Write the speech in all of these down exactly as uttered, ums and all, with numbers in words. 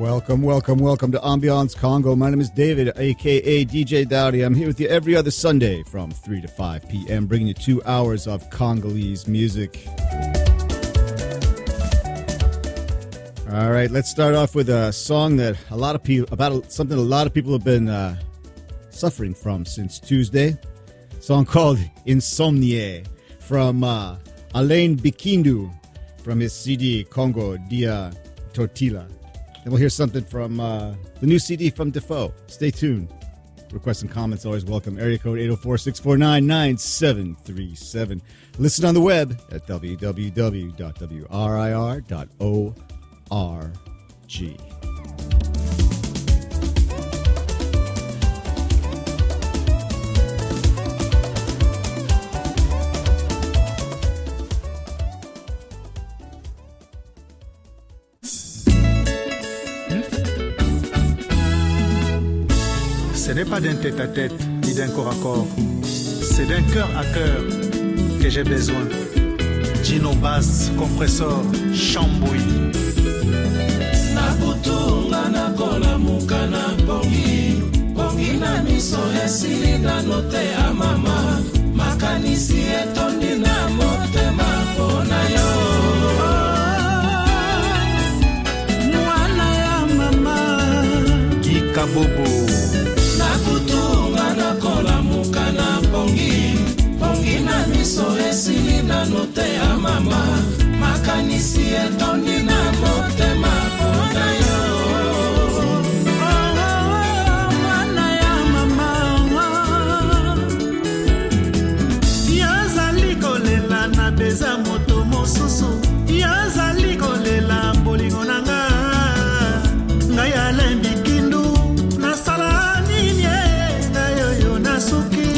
Welcome, welcome, welcome to Ambiance Congo. My name is David, a k a. D J Dowdy. I'm here with you every other Sunday from three to five p.m., bringing you two hours of Congolese music. All right, let's start off with a song that a lot of people, about something a lot of people have been uh, suffering from since Tuesday. A song called Insomnie from uh, Alain Bikindu from his C D Congo Dia Tortilla. Then we'll hear something from uh, the new C D from Defoe. Stay tuned. Requests and comments always welcome. Area code eight oh four, six four nine, nine seven three seven. Listen on the web at w w w dot w r i r dot org. Ce n'est pas d'un tête-à-tête ni d'un corps à corps, c'est d'un cœur à cœur que j'ai besoin. Gino Bass, compresseur, chambouille. Nakutunga nakola mukana pongi, pongi na miso esili na note ya mama, makanisi etondi na motema pona yo. Mwana ya mama, Kikabobo. Nakutunga nakola mukana pongi, pongi na miso esili na note ya mama, makanisi etondi na motema pona yo. Mwana ya mama, yazali kolela na beza moto mosusu, yazali kolela bolingo nanga, ngai Alain Bikindu nasala nini ngayo nasuki.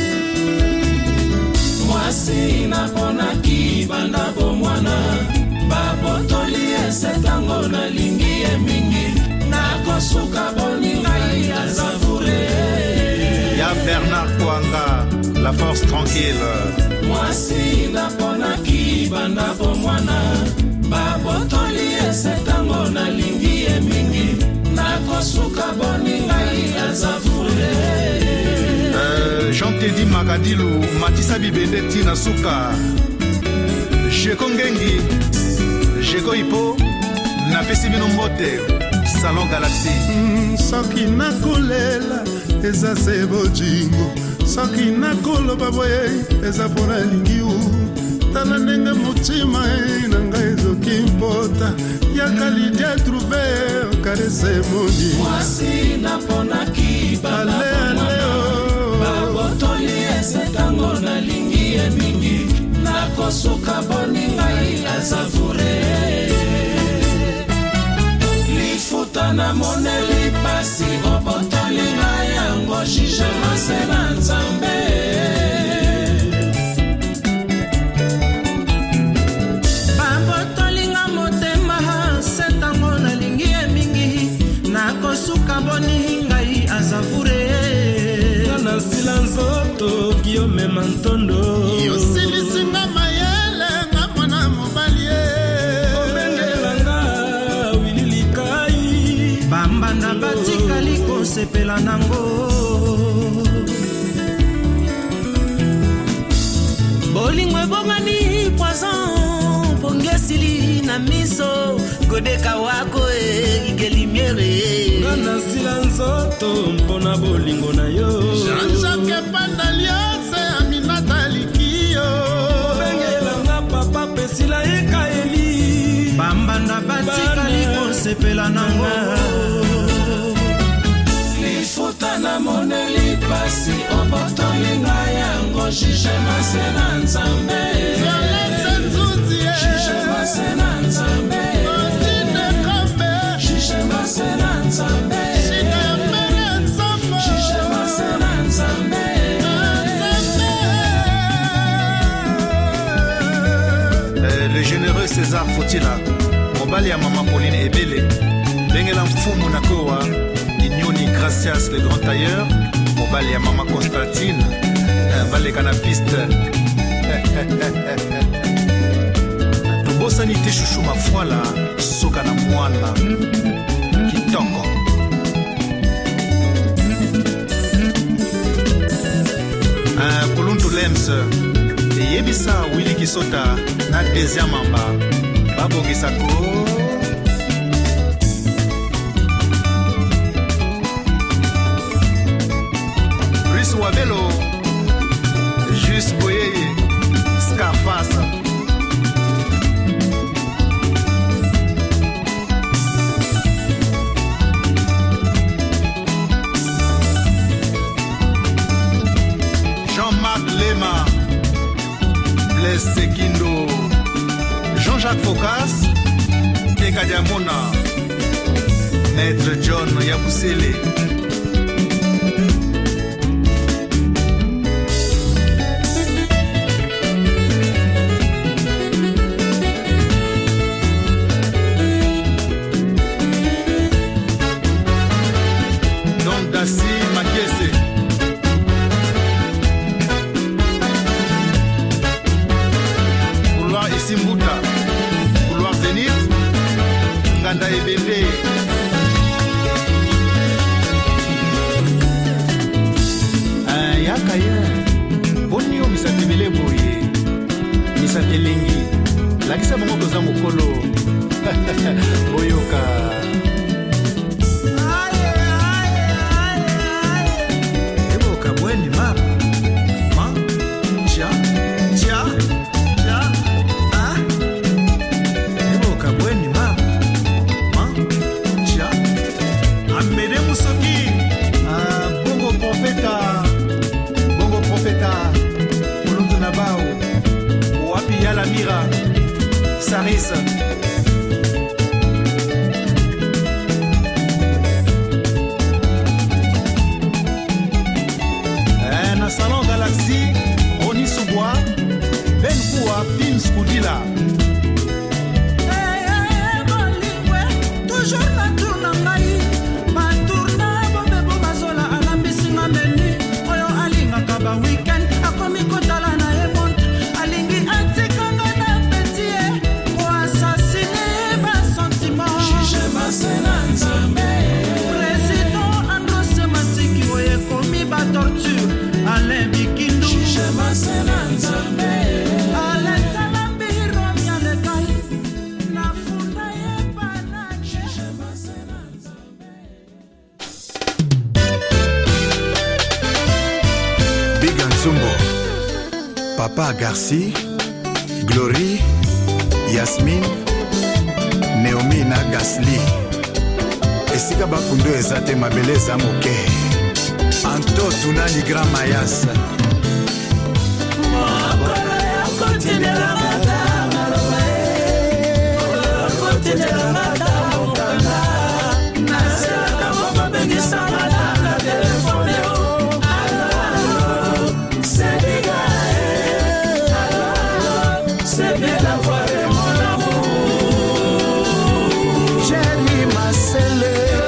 Mwasi napona kibanda bo mwana, babotoli esetango na lingi e mingi, nakosuka boni ngai azavure. Ya Bernard Kouanga, la force tranquille. Mwasi napona kibanda bo mwana, babotoli esetango na lingi e mingi, nakosuka boni ngai azavure. Euh, Jean-Teddy Magadilou, Matissa Bibende Tina Souka, Jeko Ngengi, Jeko Hippo, Napesi Bino Mbote, Salon Galaxy. Mm, soki nakolela eza se bojingo, soki nakoloba boye eza pona lingi u, tala ndenge motima na ngai ezoki mpota, yaka Lydia trouver okarese moni. Mwasi napona kibanda bo mwana, babotoli esetango na lingi e mingi, nakosuka boni ngai azavure. Lifuta na moneli pasi obotoli ngai yango jije mase na nzambe. Babotoli nga motema setango na lingi e mingi, nakosuka boni ngai azavure. Na sila nzoto Guillaume Mantondo, yosilisinga mayele nga mwana mobalie, obengelanga wililikai, bambanda batikali kosepela nango. Bolingo ebongani poison, pongesili na miso, godeka wako e igelimiere. Ngana sila nzoto mpona bolingo na yo, Jean-Jacques Pandaliose Aminata Likio, obengelanga papa pesila ekaeli, bambanda batikali kosepela nango. Lifuta na moneli pasi obotoli ngai yango jije mase na nzambe. Jije mase na nzambe, jije mase na nzambe, jije mase na nzambe. Euh, le généreux César Fotila, Mobali ya Mama Pauline Ebele, Bengela Mfumu Nakoa, Inyoni Gracias le grand tailleur, Mobali ya Mama Constantine, Vale Canapiste. Tobosani te chouchou ma foi là, soka na mwana. James eyebisa Willy Kisota na deuxième mamba babongisa ko Brice Wabelo Juste Boyeye Scarface Lema, Blaise Sekindo, Jean-Jacques Focas, Teka Diamona, Maître John Yabusele. Don Dassi Makiese. Simbuta, couloir Zénith, Nganda et Bébé. Ah, yakaya, bonio misatibele boye, misatelengi, lakisa bongo koza mokolo, boyoka. Eboka bweni mama, ma, tia, tia. Bongo Profeta Mulutu Nabao Wapi Yala Mira Saris Na Salon Galaxy Roni Soubois Ben Koua Pim Skoudila Toujours la tourne en maï Ma tourne Bobe Bazola Alambisi Mameni Oyo Alinga Kaba Weekend Akomi Kotala na Emont Alingi Atikanga na Petie Ko assassiner Ba sentiment Jije Masena Nzambe Président Androse Masiki Oye Komi Ba torture Alain Bikindo Jije Masena Nzambe Alain Talambi Romia Lekai Nafunda Yebana Jije Masena Nzambe Big Ansumbo, Papa Garci, Glory, Yasmine, Naomi na Gasly. Esika bakundo ezate mabeleza moke. Anto tunani Grand Mayas. Mokolo ya kontinela matanga loe kontinela matanga mokanga naselaka mama bengisa matanga telefone o alo c'est biga alo c'est bien d'avoir mon amour chérie ma celle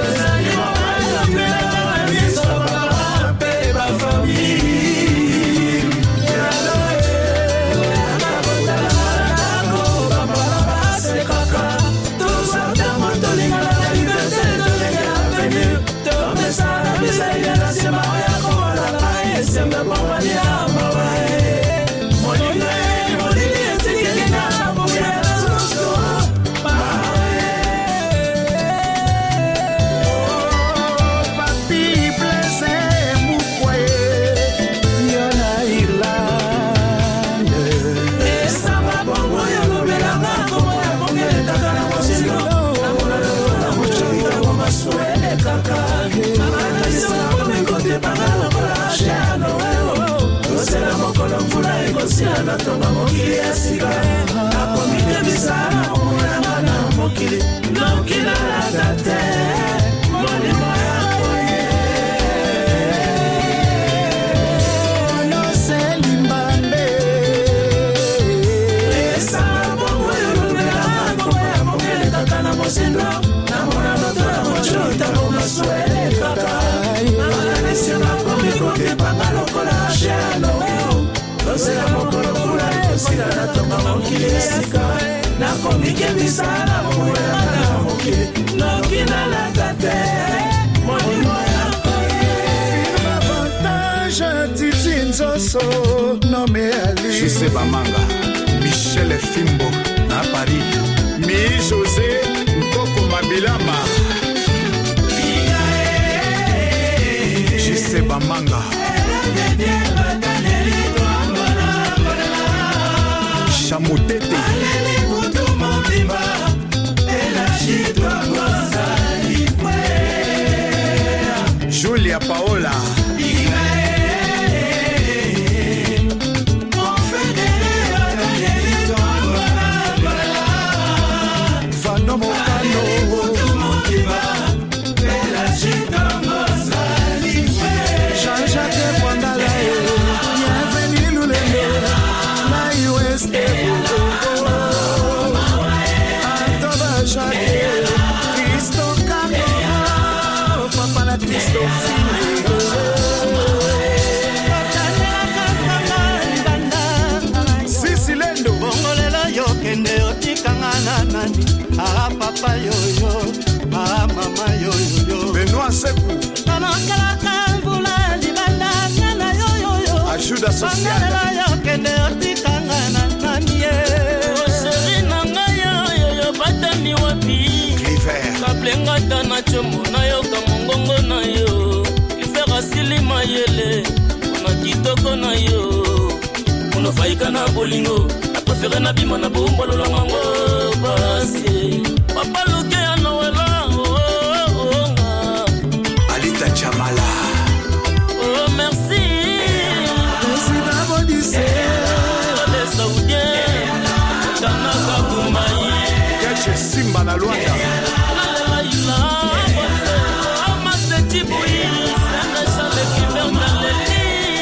na tonga mokili ya sika akomike bisana omulanga na mokili nokila lata te molimo yako ye noselimbanbe esanga bongo yolobelanga bongo ya mokili kaka na mosindo namona notola mochota bomasuele kaka nakanisianga komikokepanga lokola shano Osela mokolo kula osila na tonga mokili esika na komike bisana mwela na mokili nokina la tate monimo yako ye Avantage titi nzoso no Milama Jise Bamanga Chamutete Julia Paola Vano Mokano Jean-Jacques Wangala Bienvenue nous les la U S T Antoba Jacques Christo Kakoma Papa la Christo Sisilendo Bongolela yo kende otikanga na nani Ah papa yo yo Ah mama yo yo yo Benoît Sekou Anokala kambula libanda nana yo yo yo Ajuda social Bongolela yo kende otikanga na nani Oseri nanga yo yo yo batani wapi Cliver Kaplenga tana chomo na yo kamongongo na yo Cliver asili mayele Ona kitoko na yo Ono faika na bolingo Na prefere na bima na bombolo la mango Basi Papa luke ya noela Alita Chamala Oh merci Président Bodissé Les Saoudiens Tanaka Koumaï Keche Simba na Luanda La ila Amase Tiboui Sénéchal et Cliver na Leli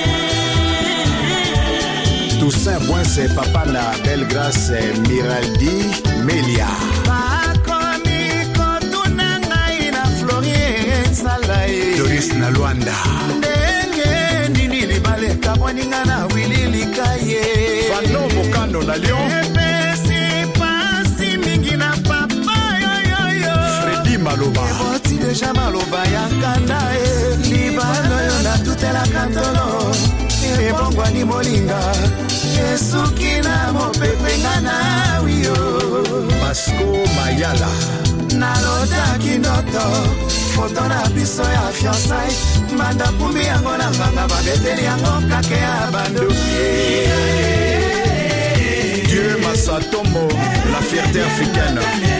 Toussaint Boinse Papa na Belgrâce Miraldi Melia Bakomi kotunanga ina Florien Salae Doris na Luanda Ndenge nini libale kabwaninga na wili likaye Vano Mokano na Lyon Epesi pasi mingi na papa yo yo yo Freddy Maloba Eboti deja maloba ya kanda e Libano yo na tutela kantolo Ebongwa ni molinga Yesuki na mopepenga na wiyo Pasco Mayala Nalota kinoto Foto na biso ya fiancai Manda kumbi yango na nganga Babeteli yango kake ya bandoki Dieu Massatombo La fierté africaine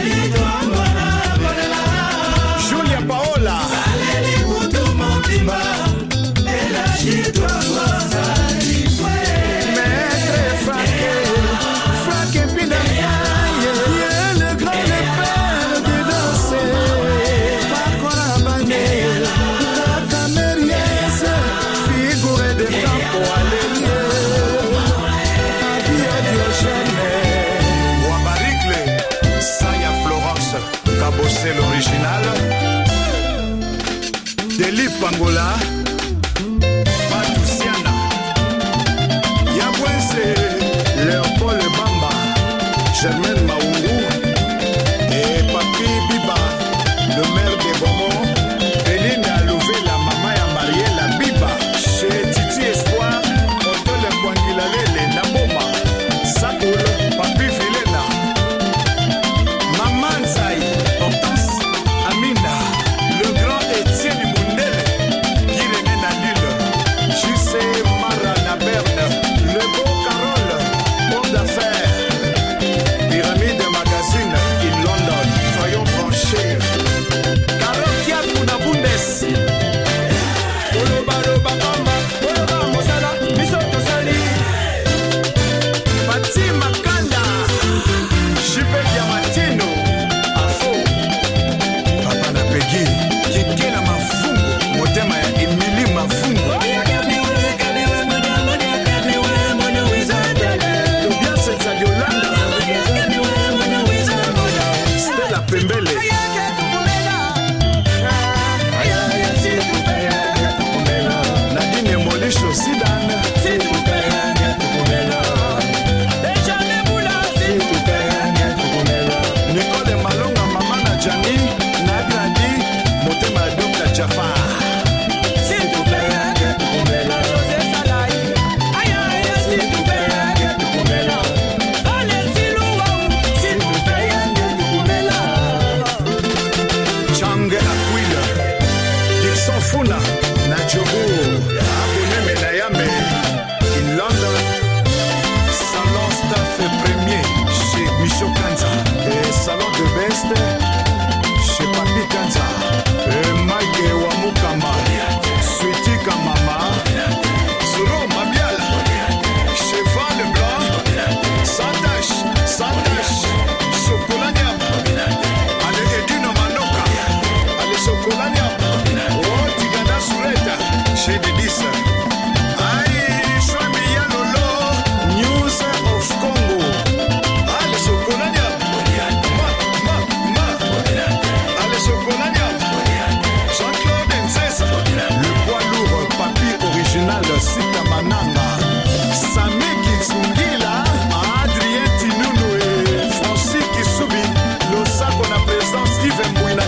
Julia Paola Maître Franke Franke Pinanga Le grand père de danser Pakola Bane La camérienne Figure de campo Alélié Abia Diogène Wabaricle Saya Florence Cabossé l'original Deli Pangola Matusiana Yabwense Léopold Bamba Germaine Maungu et Papi Biba le maire de Bomo Eline Alouvé la maman ya Mariela Biba chez Titi Espoir Otole Kwangilalele na Boma Sakoul Papi Vilena Maman Nzaï Hortense Amina le grand Étienne Mundele Guiréné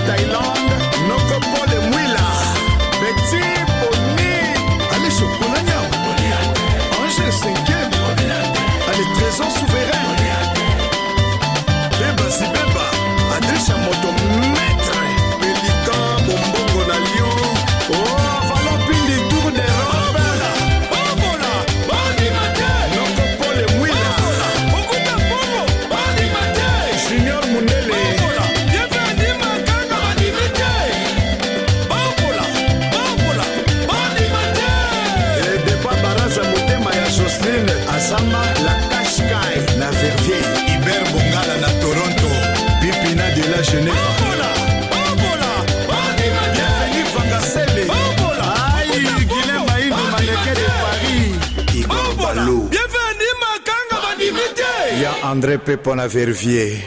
Thaïlande, Nokopole Mwila, Betty Boni, allez Chocolat Niam, Angèle cinquième, allez Trésor Souverain, Beba si Beba, Adrissa Moto Maître, Pélican, Bombongo na Lyon, oh, Valon Pindi Tour d'Europe, Bobola, Bandi Maté, Nokopole Mwila, Bokuta Bobo, Bandi Maté, Junior Mundele, Bobola, Bienvenue Makanga, Bandi Maté, Bobola, Bobola, Bandi Maté, et débat Baraza Motema ya Jocelyne, Asama, la Kashkai, la Verviers, Iber Bongala na Toronto, Pipina de la Genève. Bobola, Bobola, Bandi Maté, Bienvenue Vangasele, Bobola, Aïe, Guilhem Maïno, Maneke de Paris, Igor Balou. Bienvenue Makanga, Bandi Maté. Ya André Pepon à Verviers.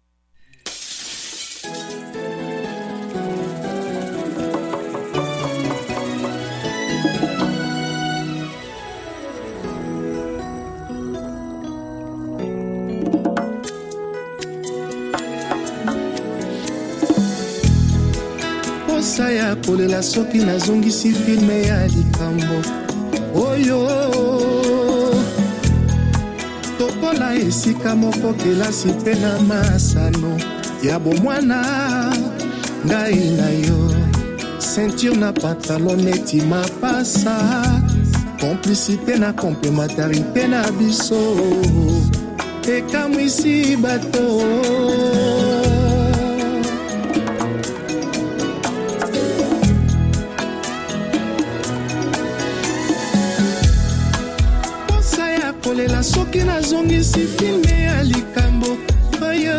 posa ya kolela soki nazongisi filme ya likambo oyo tokola esika moko kelasi mpe na masano ya bomwana ngai na yo ceinture na pantalon neti mapasa complicité na complémentarité na biso ekamwisi bato kolela soki nazongisi filme ya likambo oyo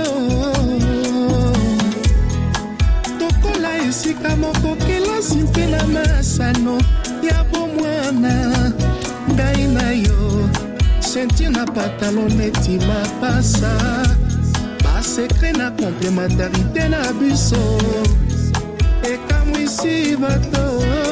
tokola esika moko kelasi mpe na masano ya bomwana ngai na yo ceinture na pantalon neti mapasa basekre na complémentarité na biso ekamwisi bato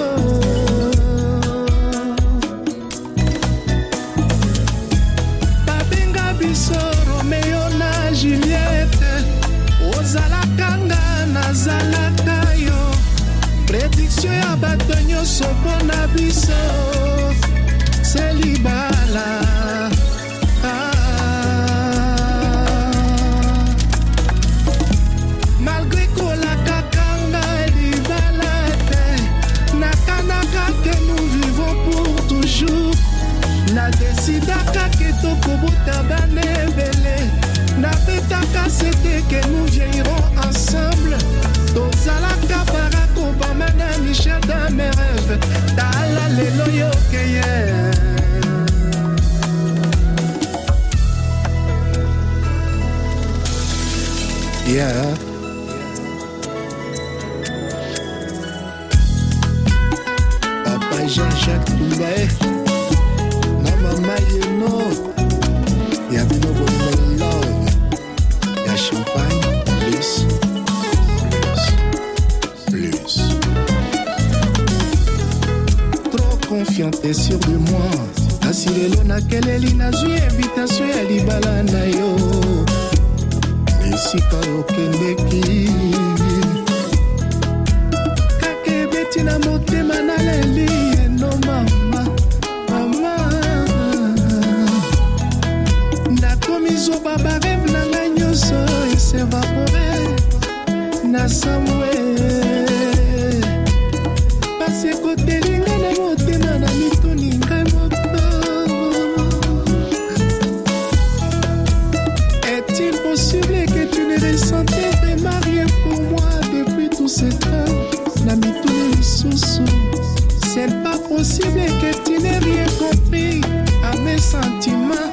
Romeo na Juliette ozalaka nga nazalaka yo prédiction ya bato nyonso mpona biso selibala malgré kolakaka nga libala te nakanaka ke nous vivons pour toujours na desidaka ke tokobota bana ebele napetaka sete ke nous vieillirons ensemble tozalaka Barack Obama na Michel dans mes rêves tala lelo yokeye yeah Papa Jean-Jacques Toubé Mama you know ya bino bonne love ya champagne plus plus trop confiante et sûr de moi asirelo na keleli nazwi invitation ya libala na yo esika okendeki kakebeti na motema na leli eno mama Zoba barev na nga nyonso esevapore na samwe pase kotelinga na motema na mituni ngai moko est-il possible que tu ne ressentais vraiment rien pour moi depuis tout ce temps na mituni lisusu c'est pas possible que tu n'aies rien compris à mes sentiments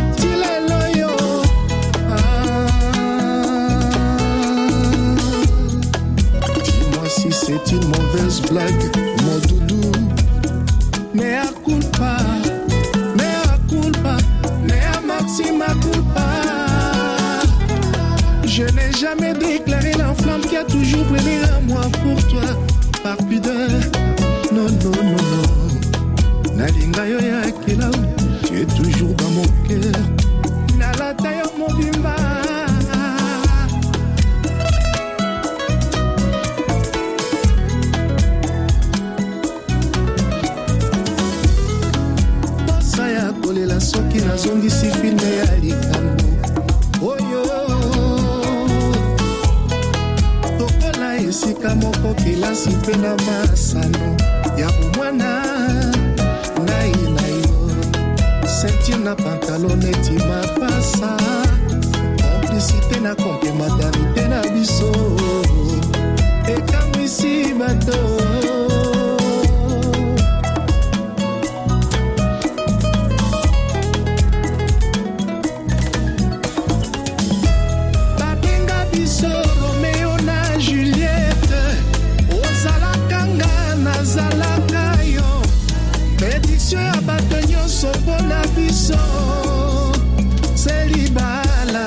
c'est une mauvaise blague, mon doudou. Mais à culpa, mais à culpa, mais à maxima culpa. Je n'ai jamais déclaré la flamme qui a toujours brûlé à moi pour toi. Par pudeur, non, non, non, non. Nalinga yo ya kila, tu es toujours dans mon cœur. Nalata yo mon bimba. tika moko kelasi mpe na masano ya bomwana ngai na yo ceinture na pantalon neti mapasa complicité na complémentarité na biso ekamwisi bato ya bato nyonso mpona biso selibala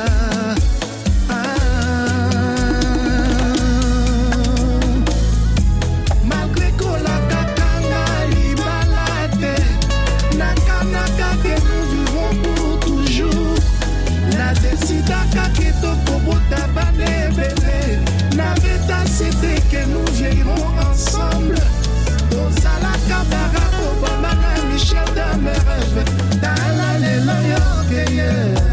malgré kolakakanga libala te nakanaka ke nous vivons pour toujours nadesidaka ke tokobota bana ebele nabeta sete ke nous vieillirons ensemble tozalaka Barack Obama na Michel de mes rêves tala lelo yokeye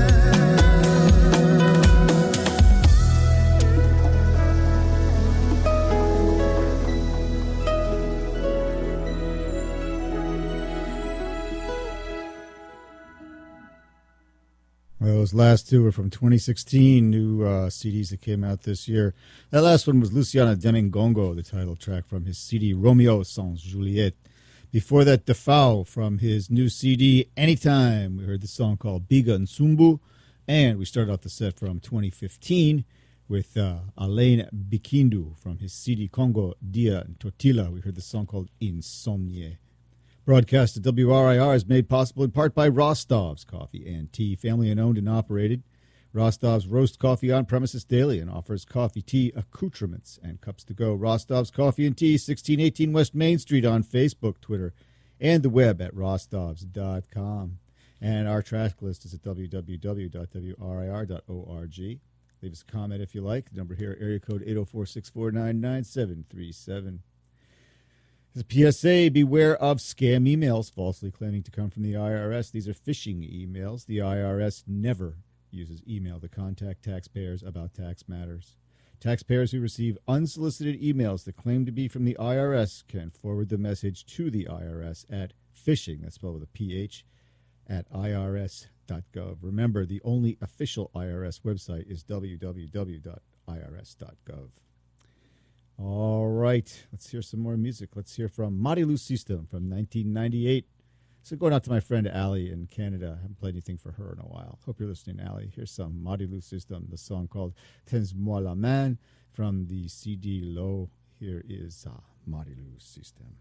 Well, those last two were from twenty sixteen, new uh, C Ds that came out this year. That last one was Luciana Demingongo, the title track from his C D Romeo Sans Juliette. Before that, Defao from his new C D Anytime. We heard the song called Biga Nsumbu. And we started off the set from twenty fifteen with uh, Alain Bikindu from his C D Congo Dia Totila. We heard the song called Insomnie. Broadcast at W R I R is made possible in part by Rostov's Coffee and Tea, family and owned and operated. Rostov's roast coffee on premises daily and offers coffee, tea, accoutrements, and cups to go. Rostov's Coffee and Tea, sixteen eighteen West Main Street on Facebook, Twitter, and the web at rostovs dot com. And our track list is at w w w dot w r i r dot org. Leave us a comment if you like. The number here, area code eight oh four, six four nine, nine seven three seven. As a P S A, beware of scam emails falsely claiming to come from the I R S. These are phishing emails. The I R S never uses email to contact taxpayers about tax matters. Taxpayers who receive unsolicited emails that claim to be from the I R S can forward the message to the I R S at phishing, that's spelled with a P H, at I R S dot gov. Remember, the only official I R S website is w w w dot i r s dot gov. All right, let's hear some more music. Let's hear from Marilu System from nineteen ninety-eight. So going out to my friend Allie in Canada. I haven't played anything for her in a while. Hope you're listening, Allie. Here's some Marilu System, the song called Tens-moi la main from the C D Low. Here is uh, Marilu System.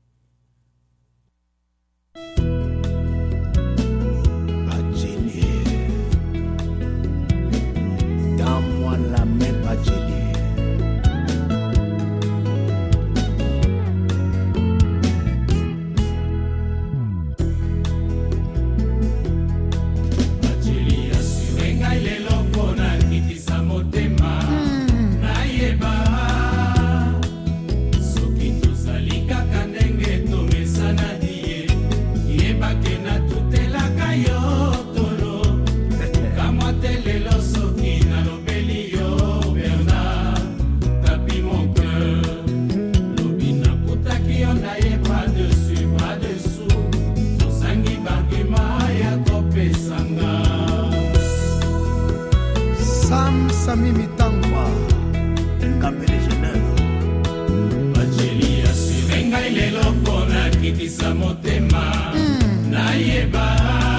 Bachelier. Donne-moi la main, Bachelier. Sami Mitangwa Ngambele Genève Bacheli asurenga ilelo kona kitisa motema Nayeba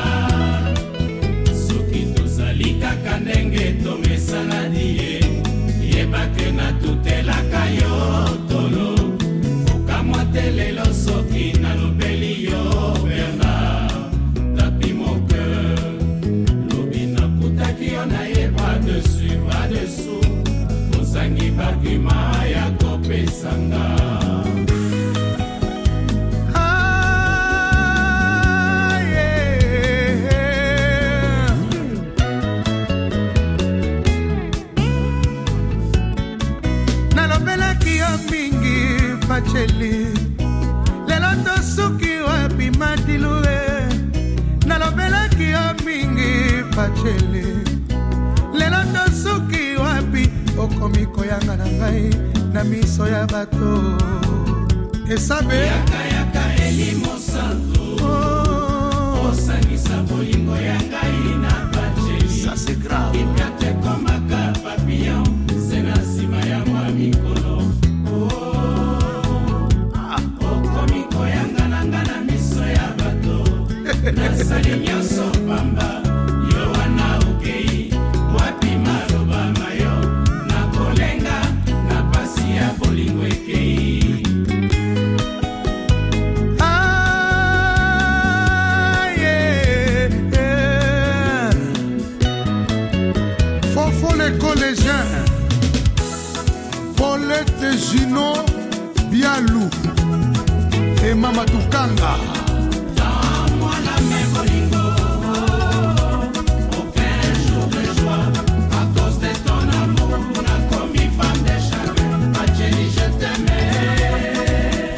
Soki tozalika kanenge tomesana diye Yeba ke na tutelaka yo tolo Foka mwatelelo soki na lobeli yo Bernard Tapi mon cœur Lobi na kutaki yo na yeba dessus bras dessous Mosangi bakima ya kopesanga Bacheli lelo tosuki wapi matilue nalobelaki yo mingi Bacheli lelo tosuki wapi okomi koyanga na ngai na miso ya bato esabe yaka yaka elimo santo osangisa bolingo ya ngai na bacheli ça c'est grave ipate komaka papillon c'est na nsima ya mwa mikolo okomi koyanga na nga na miso ya bato nasali nyonso pamba yo wana okei wapi maloba mayo nakolenga na pasi ya bolingo ekei collégien Paulette Gino Bialou et Mama Tukanga dans moi la même bolingo aucun jour de joie à cause de ton amour on a commis femme de chagrin ma chérie je t'aimais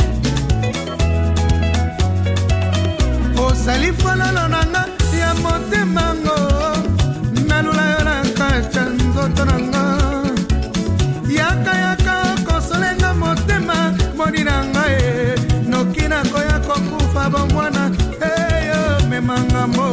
oh sali fololo nanga ya motemango nalula yo na kacha nzoto nanga yaka yaka kosolenga motema moni nanga e noki na koya kokufa bomwana eyo memanga mo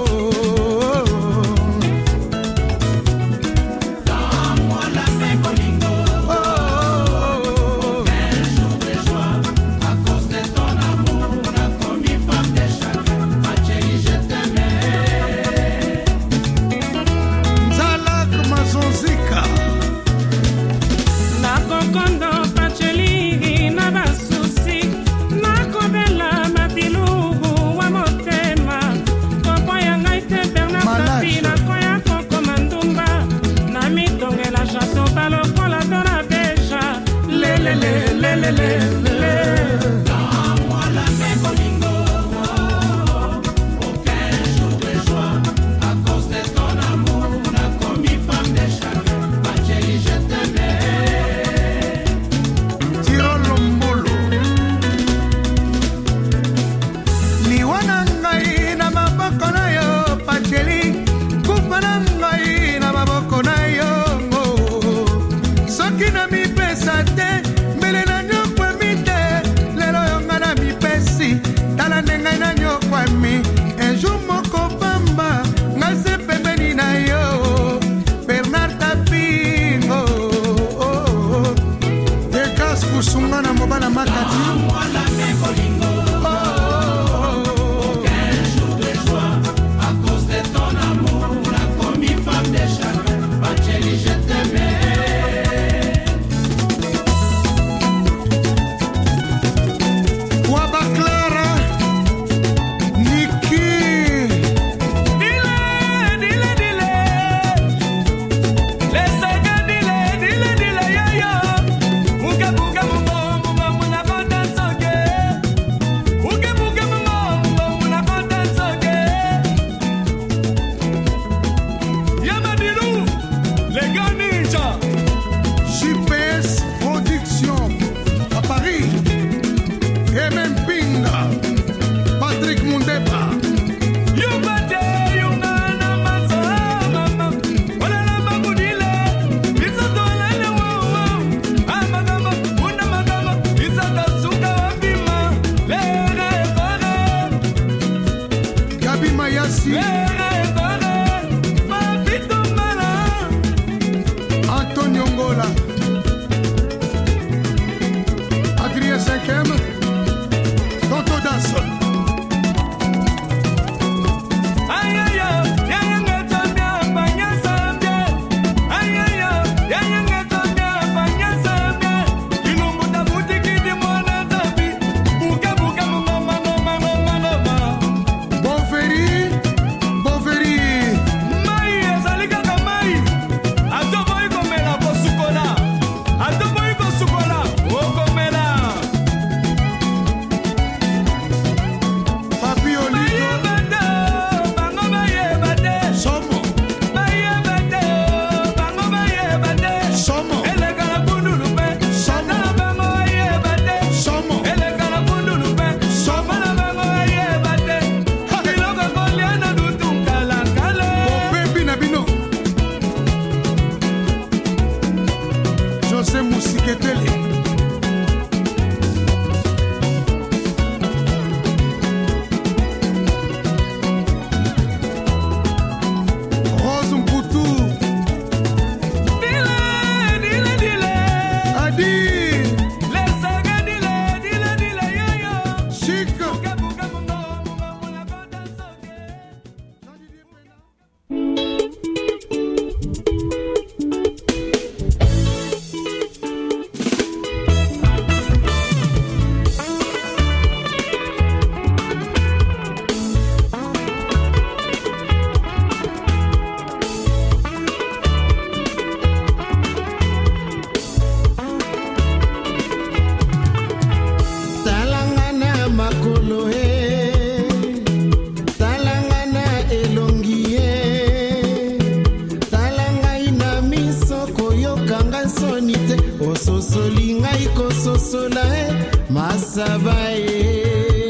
kosola e masaba e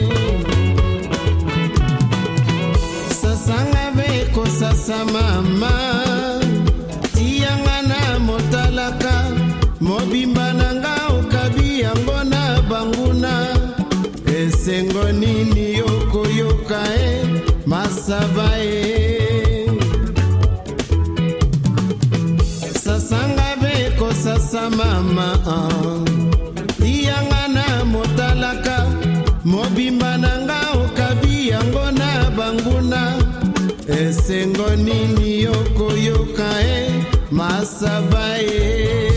sasanga beko sasa mama tianga na motalaka mobimba nanga okabi yango na banguna esengo nini yoko yoka e masaba e sasanga beko sasa mama tianga na motalaka mobimba nanga okabi yango na banguna esengo nini yoko yoka e masaba e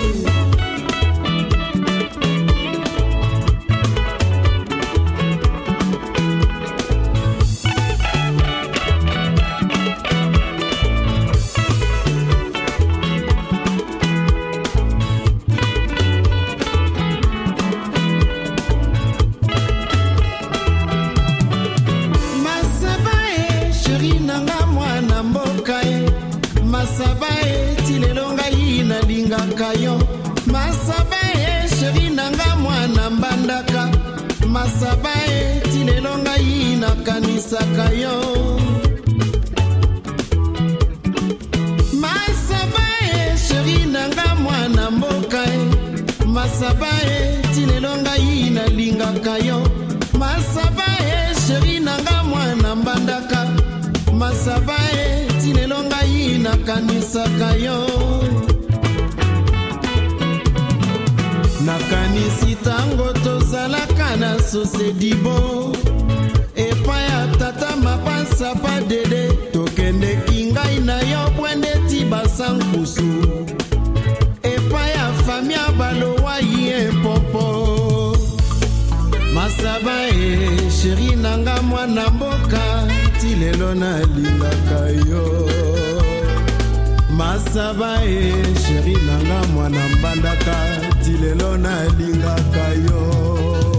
masaba e tilelonga ina linga kayo masaba e sheri nanga mwana mbandaka masaba e tilelonga ina kanisa kayo masaba e sheri nanga mwana mboka e masaba e tilelonga ina linga kayo masaba e sheri nanga mwana mbandaka masaba e tilelonga ina kanisa kayo na kanisi tango tozalaka na sosedibo epa ya tata mapansa pa dede tokendeki ngai na yo bwende ti basankusu epa ya fami ya balowa ye popo masaba e sheri nanga mwana mboka tilelo na lingaka yo masaba e sheri nanga mwana mbandaka tilelo na lingaka yo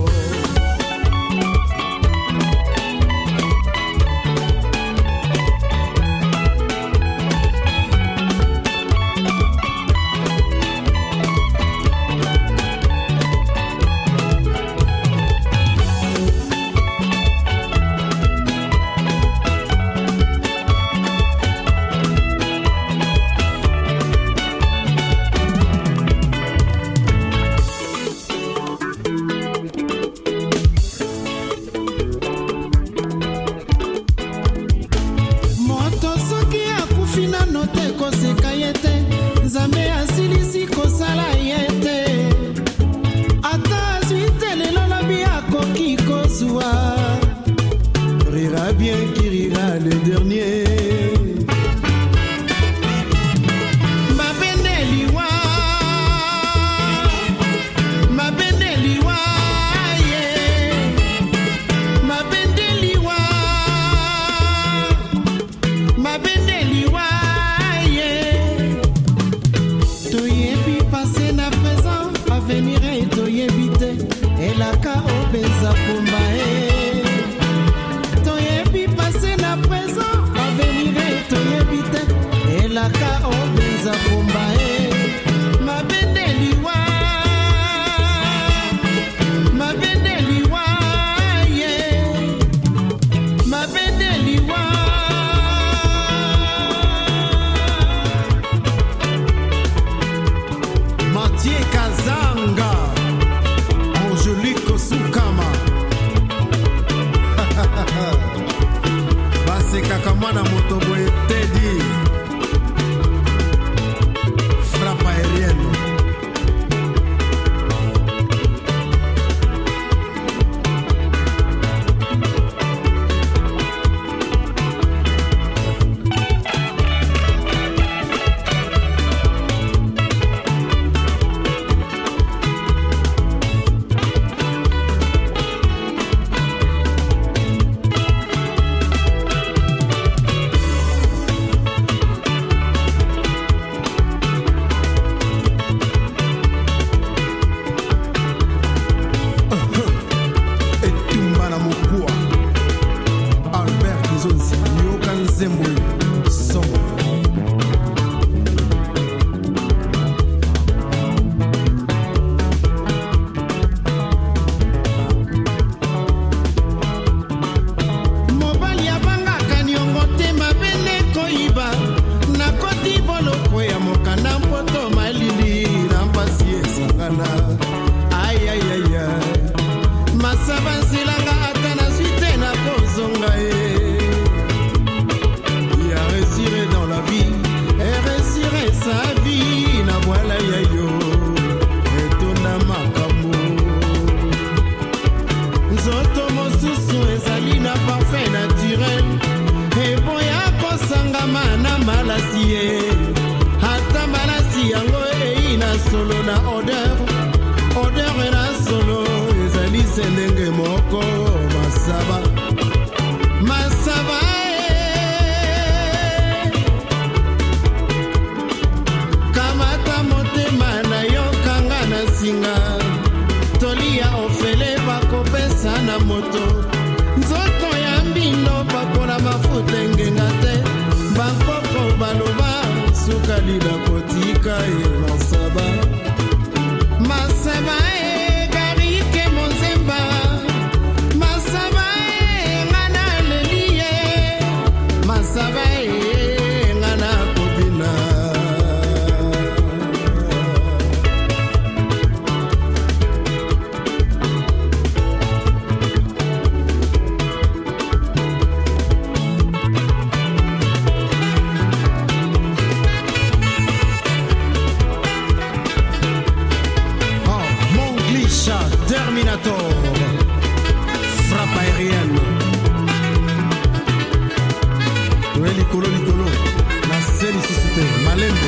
rira bien qui rira le dernier ma beneliwa ma beneliwa yeah. ma beneliwa ma beneliwa yeah. Toyebi passé na présent avenir et toyebi te et la ka obeza kumba e toyebi passé na présent avenir et toyebi te et la ka obeza kumba e ma beneliwa ma beneliwa yeah. ma beneliwa Mathieu Kazanga Angelique Soukama se ndenge moko masaba masaba kamata motema na yo kanga na singa tolia ofele bakopesa na moto nzoto ya mbindo bakola mafuta ngenga te bankoko baloba sukali la kotika e masaba masaba e garike mozemba masaba e ngana lelie masaba e ngana kopina. Terminator, frappe aérienne. Oui, Nicolo, Nicolo, la célicité, Malembe.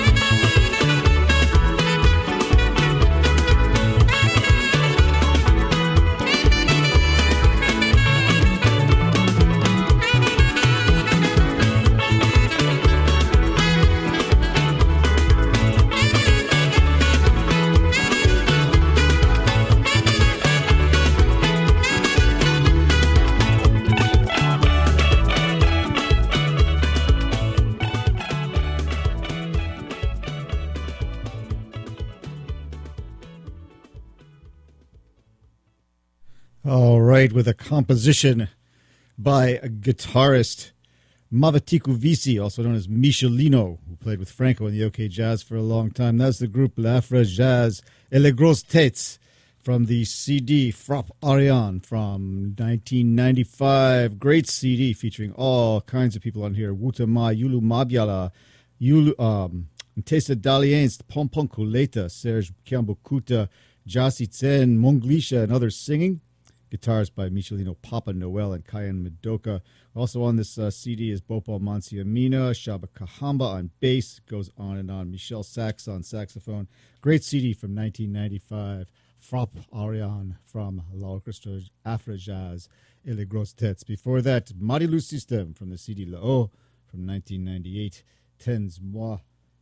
All right, with a composition by a guitarist Mavatiku Visi, also known as Michelino, who played with Franco in the OK Jazz for a long time. That's the group L'Afra Jazz et les Grosses Têtes from the C D Frappe Ariane from nineteen ninety-five. Great C D featuring all kinds of people on here. Wutama, Yulu Mabiala, Yulu, um, Ntesa Daliens, Pompon Kuleta, Serge Kiambokuta, Jasi Tsen, Monglisha, and others singing. Guitars by Michelino, Papa Noel, and Kayan Madoka. Also on this uh, C D is Bhopal Mansiamina, Shaba Kahamba on bass, goes on and on. Michel Sachs on saxophone. Great C D from nineteen ninety-five. Frappe Ariane from L'Orchestre Afra Jazz et les Grosses Têtes. Before that, Marilu System from the C D Là-haut from nineteen ninety-eight. Tens Moi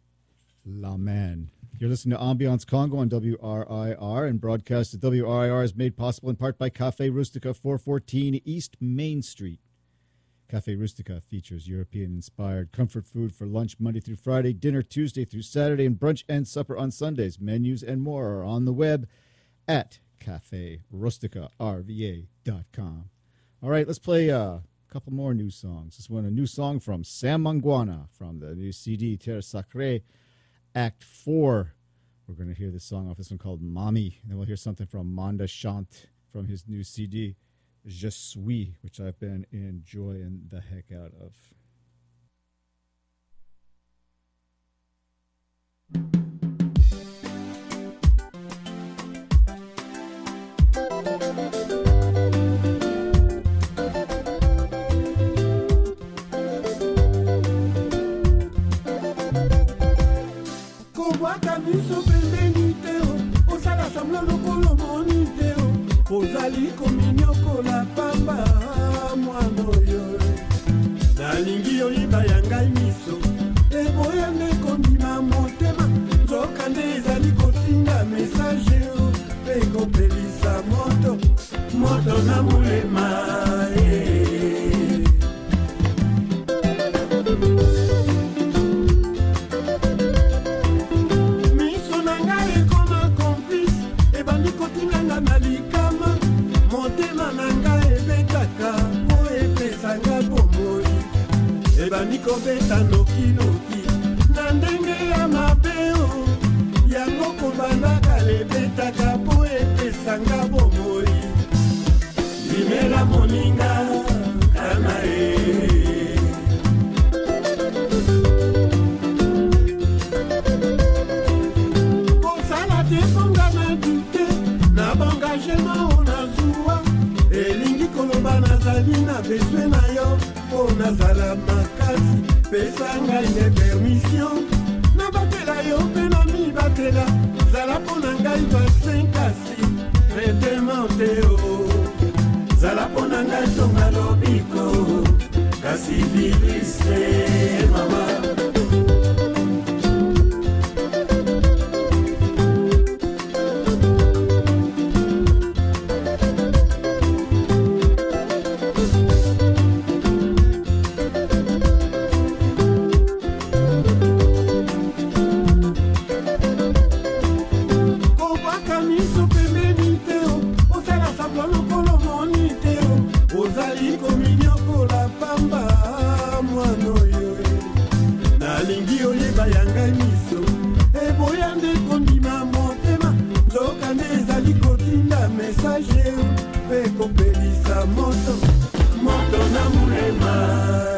La Man. You're listening to Ambiance Congo on W R I R, and broadcast at W R I R is made possible in part by Cafe Rustica, four fourteen East Main Street. Cafe Rustica features European-inspired comfort food for lunch Monday through Friday, dinner Tuesday through Saturday, and brunch and supper on Sundays. Menus and more are on the web at cafe rustica r v a dot com. All right, let's play a couple more new songs. This one, a new song from Sam Mangwana from the new C D Terre Sacrée, Act four. We're going to hear this song off this one called Mommy. And then we'll hear something from Manda Chante from his new C D, Je Suis, which I've been enjoying the heck out of. Miso pembeni teo, osala sambla lokolo moni teo, ozali kominyoko la pamba mwana oyo. Nalingi oyiba ya ngai miso, eboya nde kondima motema, nzoka nde ezali kotinga message o, pe kopelisa moto, moto na mulema eh. Niko beta noki noki na ndenge ya mabeo yango kobandaka lebetaka po epesanga bomoi limela moninga kana e kosala te fonga na dute na bangagema onazua elingi koloba nazali na beswe na yo po nazala makasi pesa ngai ne permission na batela yo mpe na mibatela zala mpo na ngai vaccin kasi traitement te kotinda message pe kopelisa moto moto na mulema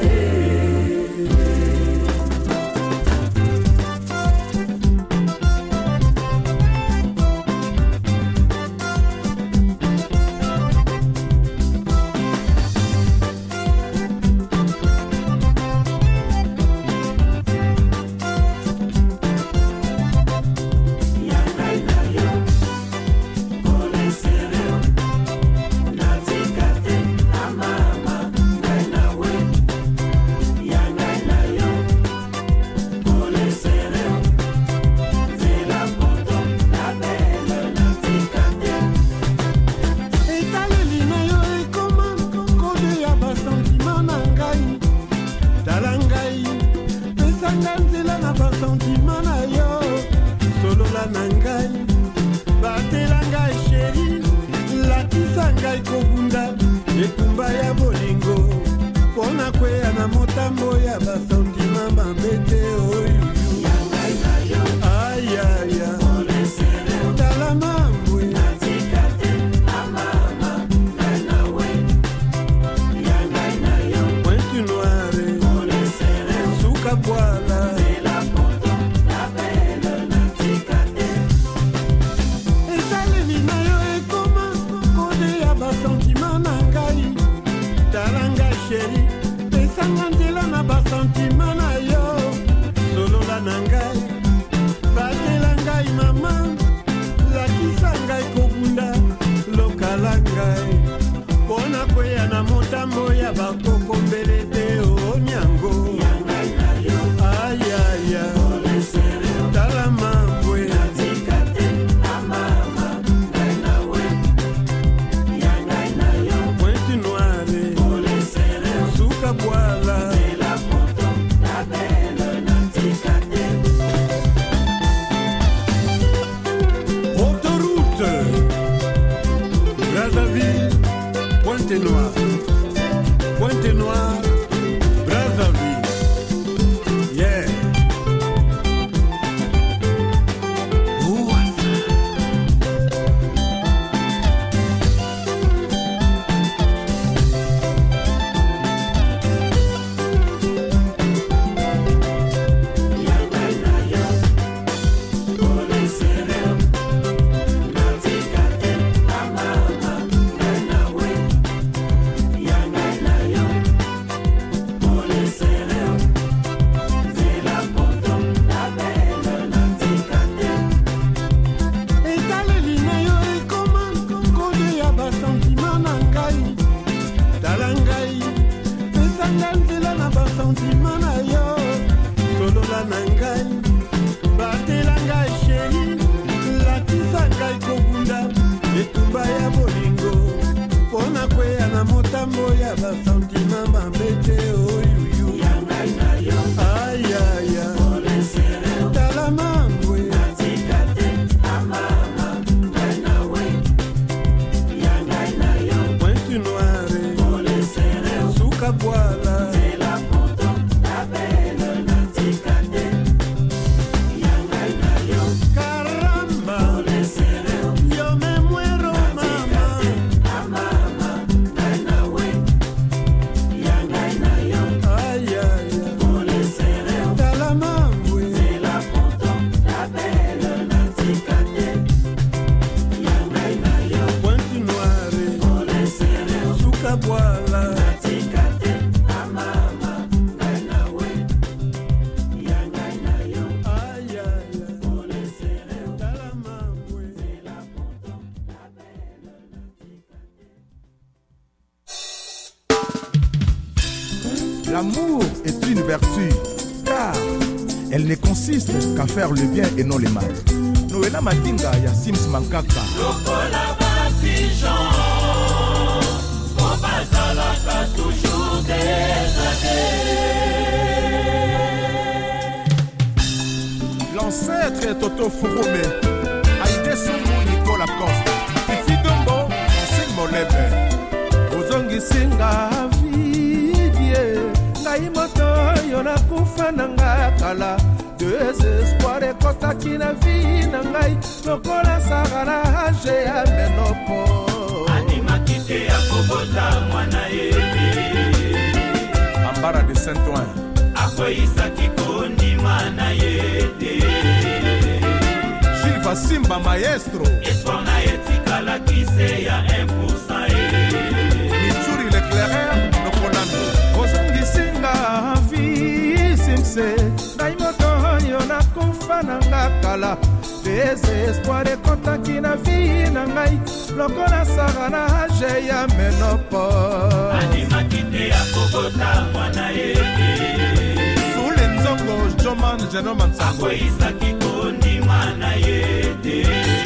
L'amour est une vertu, car elle ne consiste qu'à faire le bien et non le mal. Noëlla Matinga ya Sims Mankaka. Lokola Batijan, Obazalaka toujours des L'ancêtre Toto Fouroumé, Aïdé Soumou Nicolas Costa, Fifi Dombo, Enseigne Molebe. Ozongi singa vidie, ngai moto yo na kufa nanga kala. Désespoir ekotaki na vie na ngai ngai lokola sagana age ya menopo animaki te ya kobota mwana ye Ambara de Saint-Ouen akweyisaki kondima na ye te Gilles Vasimba maestro espoir na ye tikalaki se ya un pour cent Mituri l'éclaireur nokolando ozongisinga vi simse ngai moto oyo nakufa na nga kala desespoir ekotaki na vi na ngai lokola sara na age ya menopo animaki te ya kobota mwana ye Sule nzongo Joman Genoman Sango akweyisaki kondima na ye te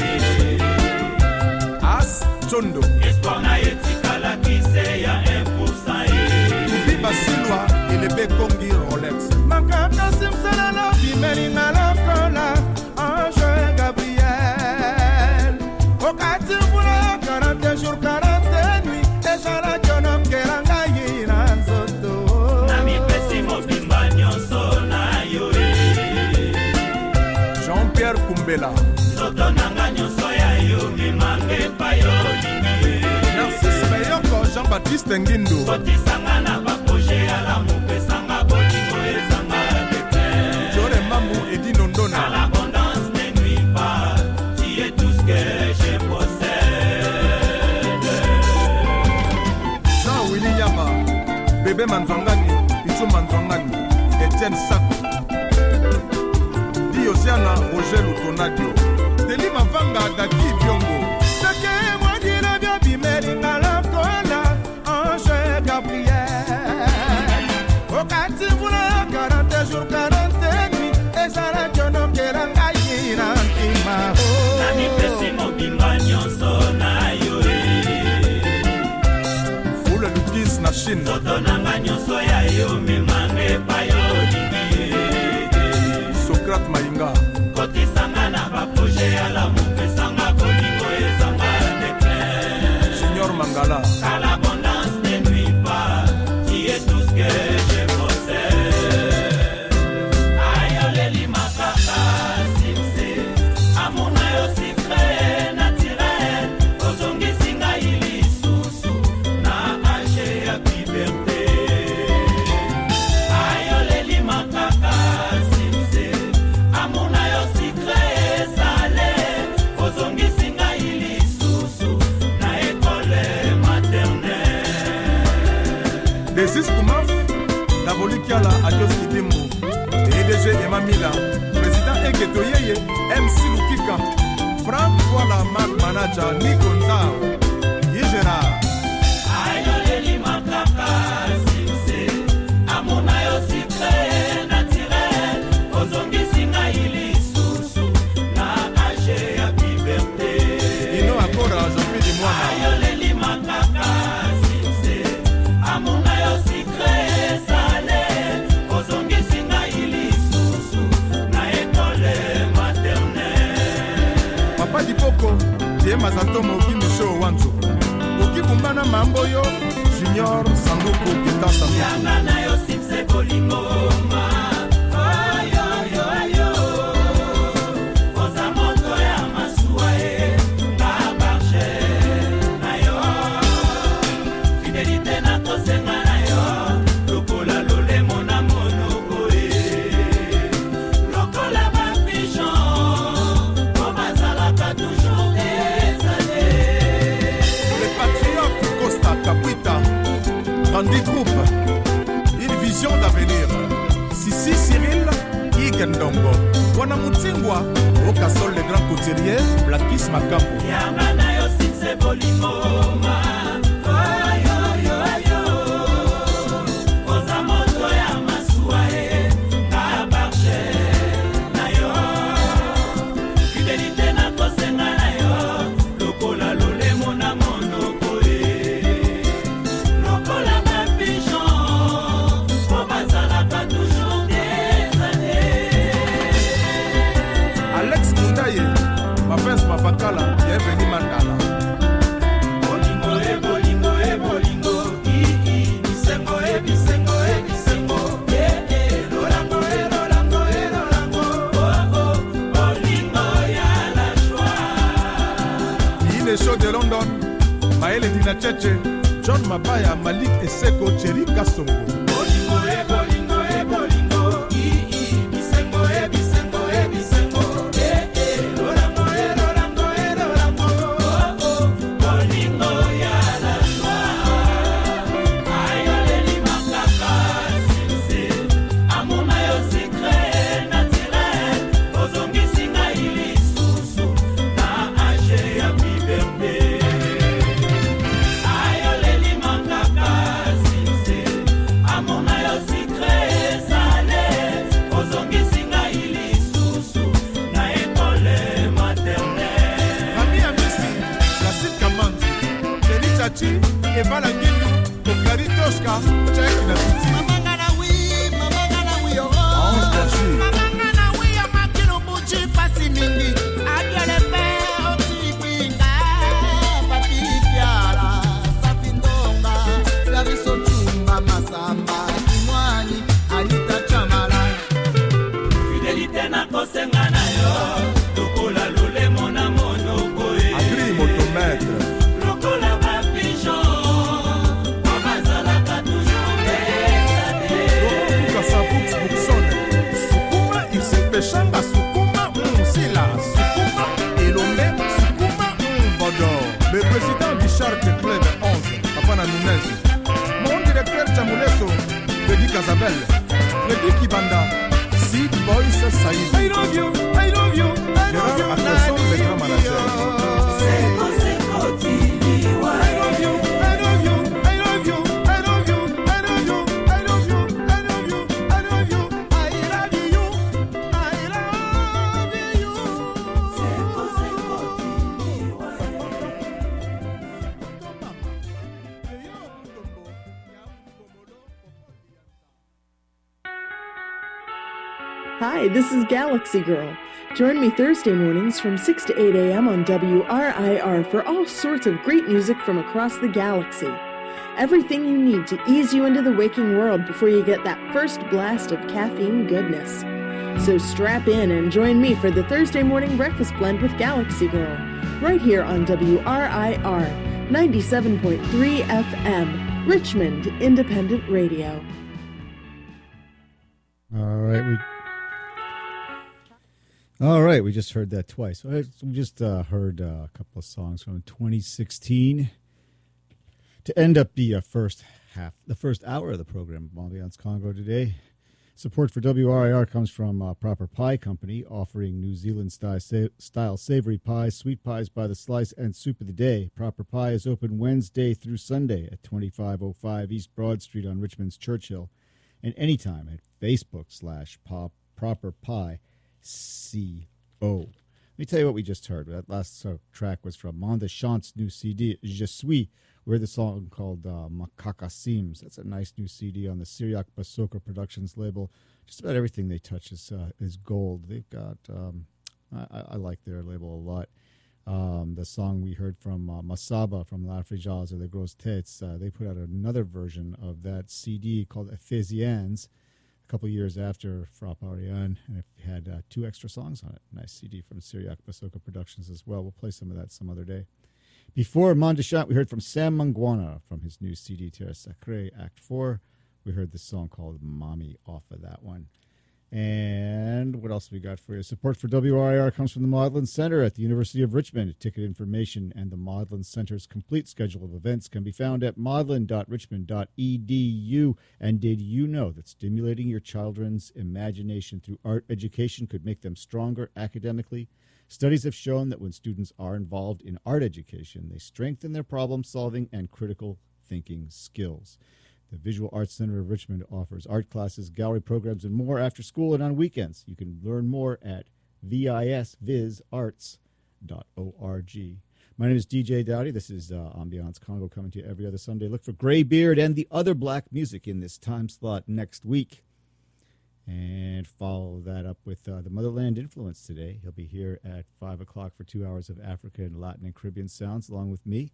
As Chondo espoir na ye tikalaki se ya un pour cent Viva Silwa Elebe Kongi Rolex makaka simsala na bimelinga lokola ange Gabriel okati mvula quarante jours quarante nuit ezala jono kela ngai na nzoto na mipesi mobimba nyonso na yo Jean-Pierre Kumbela nzoto nanga nyonso ya yo memange pa yo olingi Narcisse Mayoko Jean-Baptiste Ngindu kotisanga na baproje ya lamu pesanga bolingo ezanga dete Jore Mamu Edi Nondona à l'abondance ne nuit pas tu es tout ce que je possède Jean-Willy Yama Bébé Manzwangani Icho Manzwangani Etienne Sako Di Osiana Roger Lutonadio Deli Mavanga Daki Biongo seke mwadila bya bimelinga lokola ange Gabriel okati mvula quarante jours quarante nuit ezala jono kela ngai na ntima na mipesi mobimba nyonso na yo Fule Lukis na Chine nzoto nanga nyonso ya yo memange pa yo olingi Socrate Mainga kotisanga na baproje ya lamu pesanga bolingo ezanga déclin Junior Mangala à l'abondance ne nuit pas tu es tout ce que je possède ayoleli makaka simse amona yo secret naturel ozongisinga ilisusu na age ya liberté ayoleli makaka simse amona yo secret sale ozongisinga ilisusu na ekole maternelle Desis Koumaf Dabolikiala Adios Kidimbo D D G Emamila Président Eketoyeye M C Lukika Frank Wala Mark Manager Nico Nzao Yegera ayoleli makaka simse amona yo secret naturel ozongisinga ilisusu na age ya liberté Ino Akora Jean-Pierre Mwana ayoleli makaka simse amona yo secret sale ozongisinga ilisusu na ekole maternelle Papa Dipoko Die Mazatomo Oki Show Wanzo Oki Kumbana Mamboyo Junior Sanduku Kita Sanduku yanga na yo simse bolingoma ayo ayo ayo oza moto ya masuwa e nga barche na yo fidelité na kosenga na yo lokola lolemo na monoko e lokola bapigeon po bazalaka toujours des années Les patriotes Costa Capuita Randy Group Une vision d'avenir Sissi Cyril Igendongo Wana Mutingwa Okasol le grand couturier Blakis Makambo yanga na yo simse bolingoma ayo ayo ayo oza moto ya masuwa e nga barche na yo fidelité na kosenga na yo lokola lolemo na monoko e lokola bapigeon po bazalaka toujours des années Alex Mundaye Mafes Mafakala Bienvenue Mandala London, Maël Edina Cheche, John Mabaya, Malik Eseko, Thierry Kassongo. Bolingo e bolingo e bolingo, i i bisengo e bisengo e bisengo, e e lorango e lorango e lorango, oh oh bolingo ya la joie. Ayo leli makaka sinse, amona yo secret naturel, ozongi singa ili susu na age ya bibembe. Ayo leli makaka sinse, amona yo secret sale, ozongi singa ili susu na école maternelle. Rami Amisi, Racine Kamandi, Denis Chachi, Eva Langilu, Kokari Toshka, Check na Titi. Ange Berger. Fidélité na kosenga na yo, lokola lolemo na monoko e. Agri Motomètre. Lokola ba pigeon, babazalaka toujours exade. Rokuka Sabux Buxon. Sukuma Isipeshanga Sukuma Msila. Sukuma Elombe Sukuma Bodo. Le président du Charles Club onze, Papa Nunez. Mon directeur Chamuleso, Freddy Casabel. Freddy Kibanda. Seed Boys Saïd. I love you, I love you, I love you. Attention, le grand manager. Seko seko tiliwa. I love you, I love you, I love you, I love you, I love you, I love you, I love you, I love you, I love you, I love you. Seko seko tiliwa. Hi, this is Galaxy Girl. Join me Thursday mornings from six to eight a.m. on W R I R for all sorts of great music from across the galaxy. Everything you need to ease you into the waking world before you get that first blast of caffeine goodness. So strap in and join me for the Thursday morning breakfast blend with Galaxy Girl, right here on W R I R ninety-seven point three F M, Richmond Independent Radio. All right, we. All right, we just heard that twice. We just uh, heard uh, a couple of songs from twenty sixteen to end up the uh, first half, the first hour of the program of Ambiance Congo today. Support for W R I R comes from uh, Proper Pie Company, offering New Zealand style, sa- style savory pies, sweet pies by the slice, and soup of the day. Proper Pie is open Wednesday through Sunday at twenty-five oh five East Broad Street on Richmond's Churchill, and anytime at Facebook slash pop Proper Pie C O. Let me tell you what we just heard. That last uh, track was from Manda Chant's new C D, Je Suis. We heard the song called uh, Makaka Seams. That's a nice new C D on the Syriac Basoko Productions label. Just about everything they touch is uh, is gold. They've got, um, I, I like their label a lot. Um, the song we heard from uh, Masaba from La Frijaz or the Gros Têtes, uh, they put out another version of that C D called Ephesians a couple years after Frappe Ariane, and it had uh, two extra songs on it. Nice C D from Syriac Basoko Productions as well. We'll play some of that some other day. Before Mondashant, we heard from Sam Mangwana from his new C D Terre Sacrée Act four. We heard the song called Mommy off of that one. And what else we got for you? Support for W R I R comes from the Maudlin Center at the University of Richmond. Ticket information and the Maudlin Center's complete schedule of events can be found at maudlin dot richmond dot e d u. And did you know that stimulating your children's imagination through art education could make them stronger academically? Studies have shown that when students are involved in art education, they strengthen their problem-solving and critical thinking skills. The Visual Arts Center of Richmond offers art classes, gallery programs, and more after school and on weekends. You can learn more at visvisarts dot org. My name is D J Dowdy. This is uh, Ambiance Congo coming to you every other Sunday. Look for Greybeard and the other black music in this time slot next week. And follow that up with uh, the Motherland Influence today. He'll be here at five o'clock for two hours of Africa and Latin and Caribbean sounds along with me.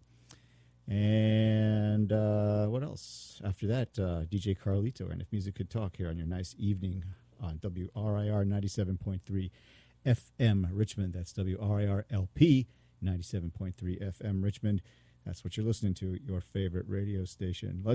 And uh, what else? After that, uh, D J Carlito and If Music Could Talk here on your nice evening on W R I R ninety-seven point three F M Richmond. That's W R I R L P ninety-seven point three F M Richmond. That's what you're listening to, your favorite radio station.